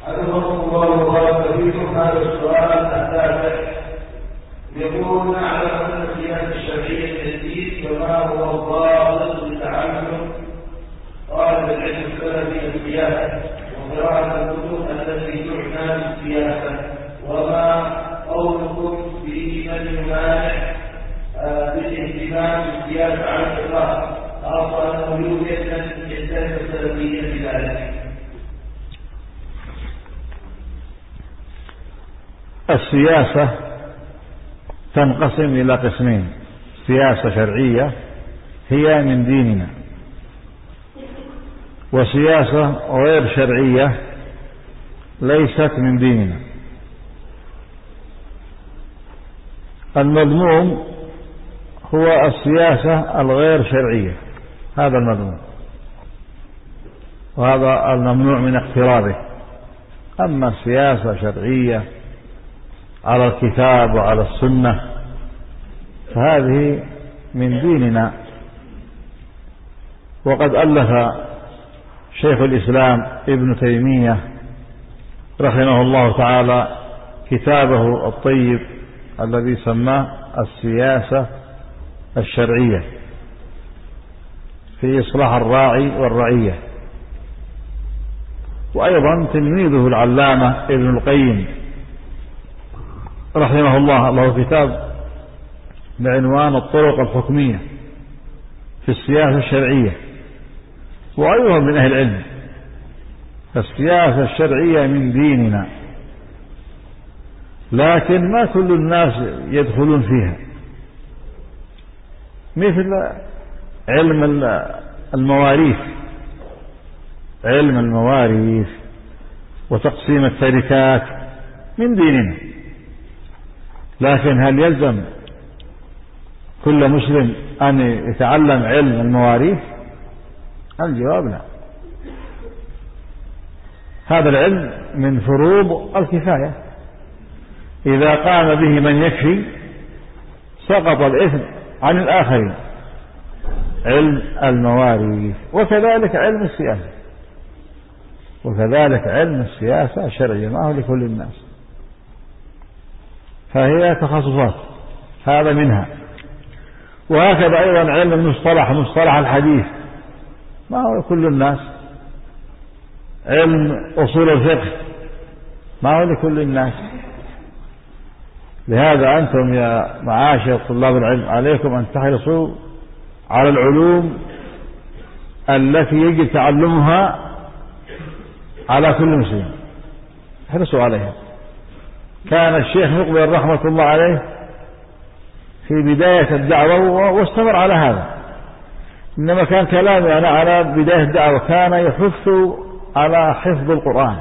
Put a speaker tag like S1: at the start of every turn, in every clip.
S1: حفظكم الله وبارك فيكم. هذا السؤال التاسع يقول: نعلم أن السياسة الشرعية تجديد، فما هو الضابط لتعلم طالب العلم السلفي السياسة وقراءة الكتب التي تعنى بالسياسة؟ وما قولكم في من يمانع بالاهتمام بالسياسة على الإطلاق، خاصة أنه يوجد من يجتهد السلفيين في ذلك؟
S2: السياسة تنقسم إلى قسمين: سياسة شرعية هي من ديننا، وسياسة غير شرعية ليست من ديننا. المذموم هو السياسة الغير شرعية، هذا المذموم، وهذا الممنوع من اقترابه. أما السياسة شرعية على الكتاب وعلى السنة فهذه من ديننا. وقد ألف شيخ الإسلام ابن تيمية رحمه الله تعالى كتابه الطيب الذي سماه السياسة الشرعية في إصلاح الراعي والرعية. وأيضا تلميذه العلامة ابن القيم رحمه الله له كتاب بعنوان الطرق الحكمية في السياسة الشرعية، وأيضا من أهل العلم. السياسة الشرعية من ديننا، لكن ما كل الناس يدخلون فيها، مثل علم المواريث، علم المواريث وتقسيم التركات من ديننا. لكن هل يلزم كل مسلم أن يتعلم علم المواريث؟ الجواب لا. هذا العلم من فروض الكفاية، إذا قام به من يكفي سقط الإثم عن الآخرين. علم المواريث وكذلك علم السياسة، وكذلك علم السياسة الشرعية ما هو لكل الناس، فهي تخصصات، هذا منها. وهكذا أيضا علم المصطلح، مصطلح الحديث ما هو لكل الناس. علم أصول الفقه ما هو لكل الناس. لهذا أنتم يا معاشر طلاب العلم عليكم أن تحرصوا على العلوم التي يجب تعلمها على كل مسلم، احرصوا عليها. كان الشيخ مقبل رحمة الله عليه في بداية الدعوة واستمر على هذا، إنما كان كلامي أنا على بداية الدعوة كان يحث على حفظ القرآن،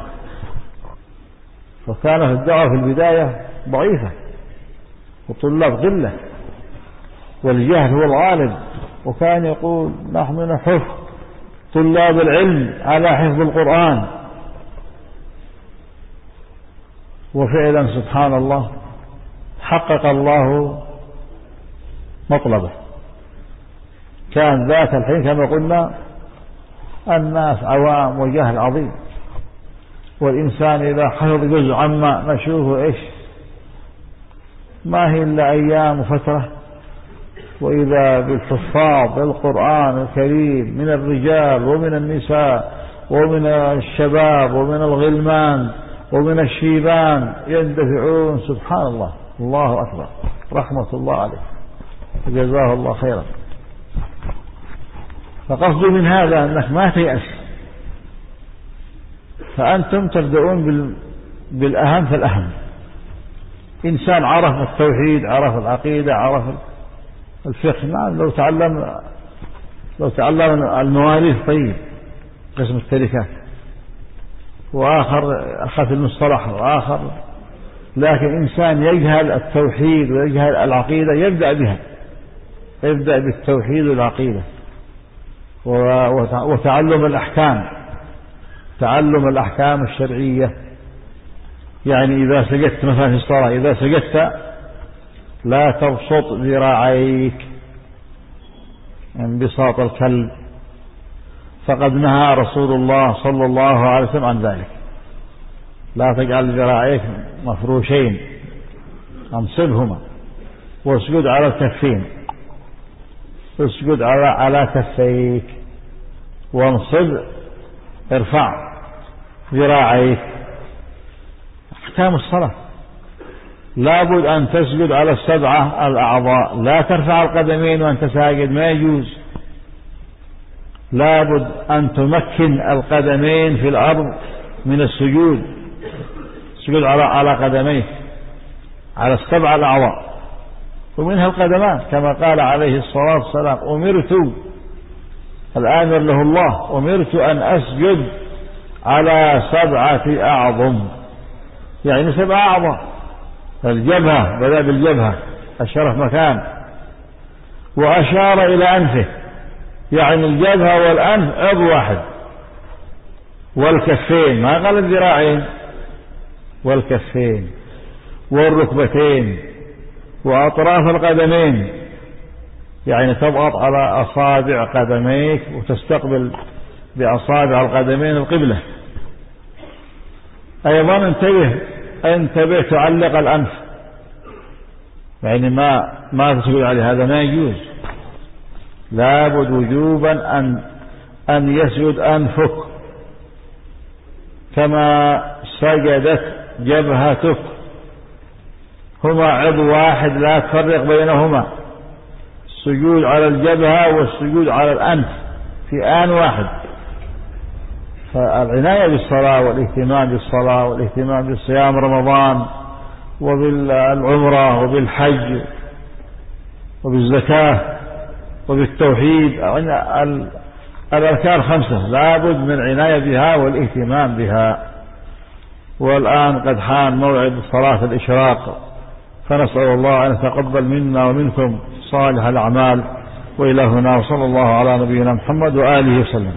S2: وكان في الدعوة في البداية ضعيفة وطلاب قلة والجهل هو الغالب، وكان يقول نحن نحث طلاب العلم على حفظ القرآن. وفعلا سبحان الله حقق الله مطلبه. كان ذات الحين كما قلنا الناس عوام وجهل عظيم، والإنسان إذا حفظ جزء عما نشوفه إيش ما هي إلا أيام وفترة، وإذا بالحفاظ القرآن الكريم من الرجال ومن النساء ومن الشباب ومن الغلمان ومن الشيبان يندفعون. سبحان الله، الله أكبر، رحمة الله عليه جزاه الله خيرا. فقصد من هذا أنك ما تيأس، فأنتم تبدأون بالأهم فالأهم. إنسان عرف التوحيد، عرف العقيدة، عرف الفقه، نعم لو تعلم المواريث طيب، قسم التركات، وآخر أخذ المصطلح، وآخر. لكن إنسان يجهل التوحيد ويجهل العقيدة يبدأ بها، يبدأ بالتوحيد والعقيدة وتعلم الأحكام، تعلم الأحكام الشرعية. يعني إذا سجدت مثلا في الصلاة، إذا سجدت لا تبسط ذراعيك انبساط الكلب، فقد نهى رسول الله صلى الله عليه وسلم عن ذلك. لا تجعل ذراعيك مفروشين، انصبهما، واسجد على الكفين، اسجد على كفيك، وانصب، ارفع ذراعيك. أحكام الصلاة لابد أن تسجد على السبعة الأعضاء، لا ترفع القدمين وأنت ساجد، ما يجوز. لابد أن تمكن القدمين في الأرض من السجود، سجود على قدميك على السبعة الأعضاء، ومنها القدمان كما قال عليه الصلاة والسلام: أمرت، الآمر له الله، أمرت أن أسجد على 7 أعظم، يعني 7 أعضاء. الجبهة، بدأ بالجبهة أشرف مكان، وأشار إلى أنفه، يعني الجبهة والأنف عضو واحد، والكفين، ما قال الذراعين، والكفين والركبتين وأطراف القدمين، يعني تضغط على أصابع قدميك وتستقبل بأصابع القدمين القبلة. أيضا انتبه تعلق الأنف، يعني ما تسجد عليه، هذا ما يجوز. لابد وجوبا أن يسجد أنفك كما سجدت جبهتك، هما عضو واحد، لا تفرق بينهما. السجود على الجبهة والسجود على الأنف في آن واحد. فالعناية بالصلاة والاهتمام بالصلاة والاهتمام بالصيام رمضان وبالعمرة وبالحج وبالزكاة وبالتوحيد، الأركان 5 لابد من عناية بها والاهتمام بها. والآن قد حان موعد صلاة الإشراق، فنسأل الله أن يتقبل منا ومنكم صالح الأعمال. وإلى هنا، وصلى الله على نبينا محمد وآله وسلم.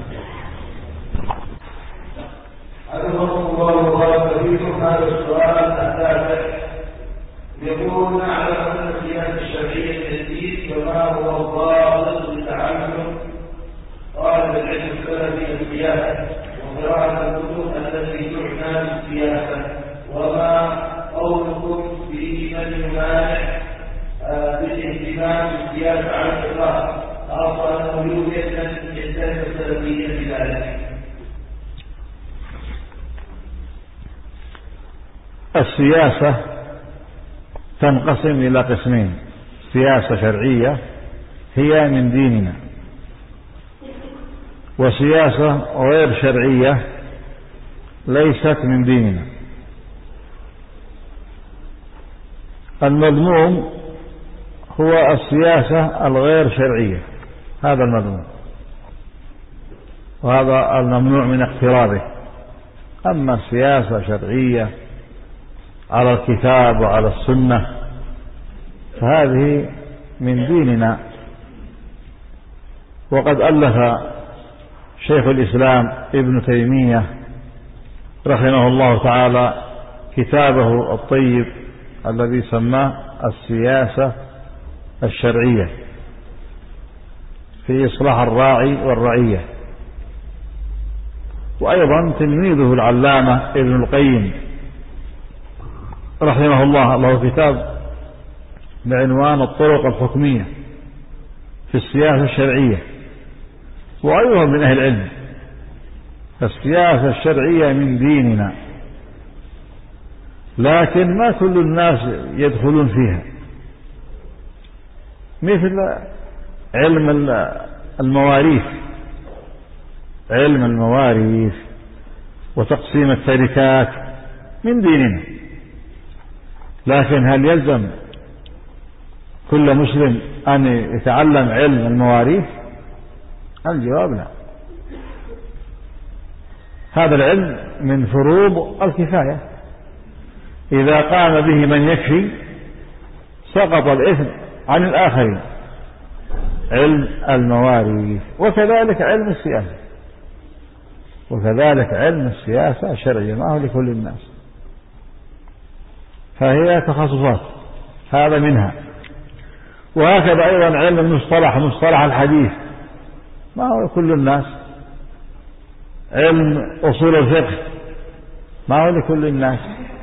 S1: هذا السؤال التاسع يقول: نعلم أن القياس الشرعي الجديد كما هو الضابط للتعلم طالب العلم السلفي السياسة وقراءة الكتب التي تعنى بالسياسة، وما قولكم في من يمانع بالاهتمام بالسياسة على الإطلاق، خاصة أنه يوجد من يتهم السلفية بذلك؟
S2: السياسة تنقسم إلى قسمين: سياسة شرعية هي من ديننا، وسياسة غير شرعية ليست من ديننا. المذموم هو السياسة الغير شرعية، هذا المذموم، وهذا الممنوع من اقترابه. أما السياسة شرعية على الكتاب وعلى السنة فهذه من ديننا. وقد ألف شيخ الإسلام ابن تيمية رحمه الله تعالى كتابه الطيب الذي سماه السياسة الشرعية في إصلاح الراعي والرعية. وأيضا تلميذه العلامة ابن القيم رحمه الله له كتاب بعنوان الطرق الحكمية في السياسة الشرعية، وأيضا من أهل العلم. السياسة الشرعية من ديننا، لكن ما كل الناس يدخلون فيها، مثل علم المواريث، علم المواريث وتقسيم التركات من ديننا. لكن هل يلزم كل مسلم أن يتعلم علم المواريث؟ الجواب لا. هذا العلم من فروض الكفاية، إذا قام به من يكفي سقط الإثم عن الآخرين. علم المواريث، وكذلك علم السياسة، وكذلك علم السياسة الشرعية ما هو لكل الناس، فهي تخصصات، هذا منها. وهكذا أيضا علم المصطلح، مصطلح الحديث، ما هو كل الناس. علم أصول الفقه ما هو لكل الناس.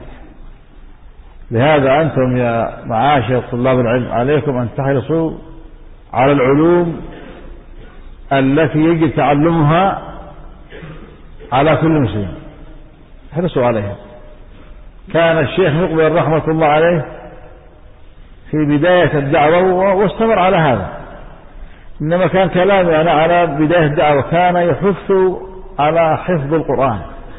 S2: لهذا أنتم يا معاشر طلاب العلم عليكم أن تحرصوا على العلوم التي يجب تعلمها على كل مسلم، احرصوا عليها. كان الشيخ مقبل رحمة الله عليه في بداية الدعوة واستمر على هذا، إنما كان كلامي أنا على بداية الدعوة كان يحث على حفظ القرآن،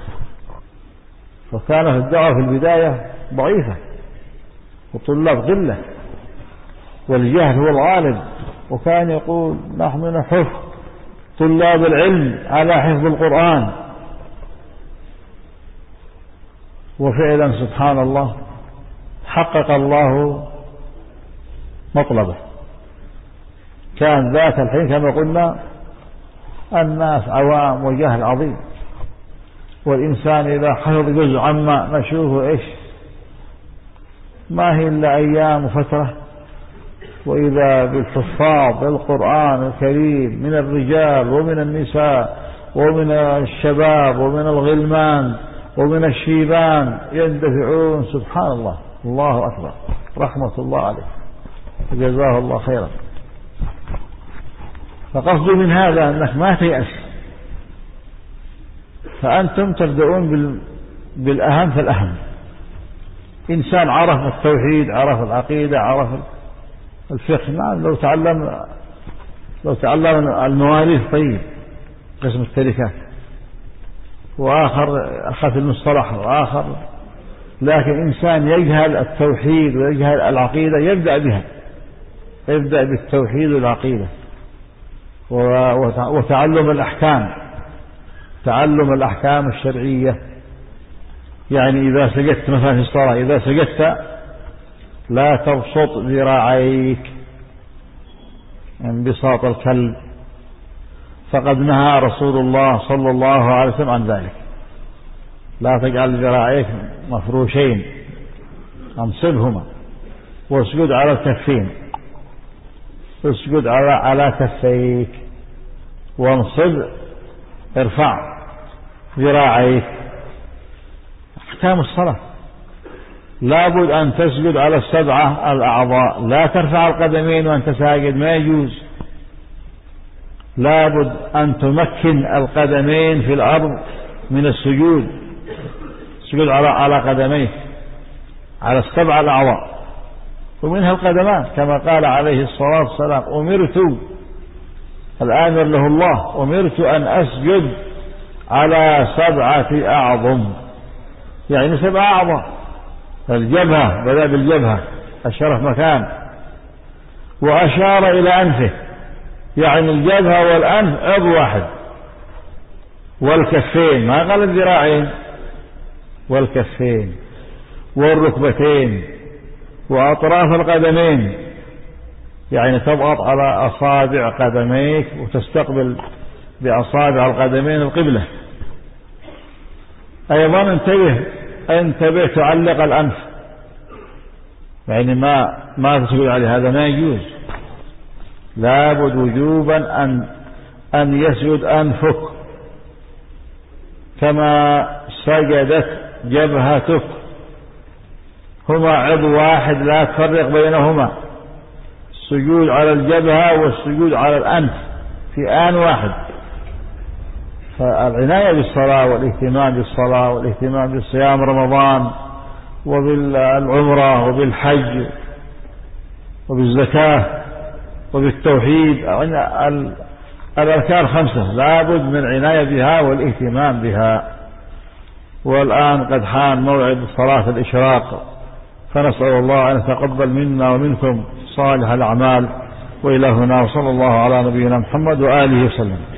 S2: وكانت الدعوة في البداية ضعيفة وطلاب قلة والجهل هو الغالب، وكان يقول نحن نحث طلاب العلم على حفظ القرآن. وفعلا سبحان الله حقق الله مطلبه. كان ذات الحين كما قلنا الناس عوام وجهل عظيم، والإنسان إذا حفظ جزء عما نشوفه إيش ما هي إلا أيام وفترة، وإذا بالحفاظ القرآن الكريم من الرجال ومن النساء ومن الشباب ومن الغلمان ومن الشيبان يندفعون. سبحان الله، الله أكبر، رحمة الله عليه جزاه الله خيرا. فقصدي من هذا أنك ما تيأس، فأنتم تبدأون بالأهم فالأهم. إنسان عرف التوحيد، عرف العقيدة، عرف الفقه، نعم لو تعلم المواريث طيب قسم التركات، وآخر أخذ المصطلح، وآخر، لكن إنسان يجهل التوحيد ويجهل العقيدة يبدأ بها، يبدأ بالتوحيد والعقيدة وتعلم الأحكام، تعلم الأحكام الشرعية. يعني إذا سجدت مثلا في الصلاة، إذا سجدت لا تبسط ذراعيك انبساط الكلب، فقد نهى رسول الله صلى الله عليه وسلم عن ذلك. لا تجعل ذراعيك مفروشين، انصبهما واسجد على الكفين، اسجد على كفيك وانصب، ارفع ذراعيك. احكام الصلاة لابد أن تسجد على السبعة الأعضاء، لا ترفع القدمين وأنت ساجد، ما يجوز. لابد أن تمكن القدمين في الأرض من السجود، سجود على قدميك على السبعة الأعضاء، ومنها القدمان كما قال عليه الصلاة والسلام أمرت، الآمر له الله، أمرت أن أسجد على 7 أعظم، يعني 7 أعضاء. الجبهة بدأ بالجبهة الشرف مكان، وأشار إلى أنفه، يعني الجبهة والأنف عضو واحد، والكفين، ما قال الذراعين، والكفين والركبتين وأطراف القدمين، يعني تضغط على أصابع قدميك وتستقبل بأصابع القدمين القبلة. أيضا انتبه تعلق الأنف، يعني ما تسجد عليه، هذا ما يجوز. لابد وجوبا أن يسجد أنفك كما سجدت جبهتك، هما عضو واحد لا تفرق بينهما، السجود على الجبهة والسجود على الأنف في آن واحد. فالعناية بالصلاة والاهتمام بالصلاة والاهتمام بالصيام رمضان وبالعمرة وبالحج وبالزكاة وبالتوحيد، الأركان 5 لابد من العناية بها والاهتمام بها. والآن قد حان موعد صلاة الإشراق، فنسأل الله أن يتقبل منا ومنكم صالح الأعمال. وإلى هنا، وصلى الله على نبينا محمد وآله وسلم.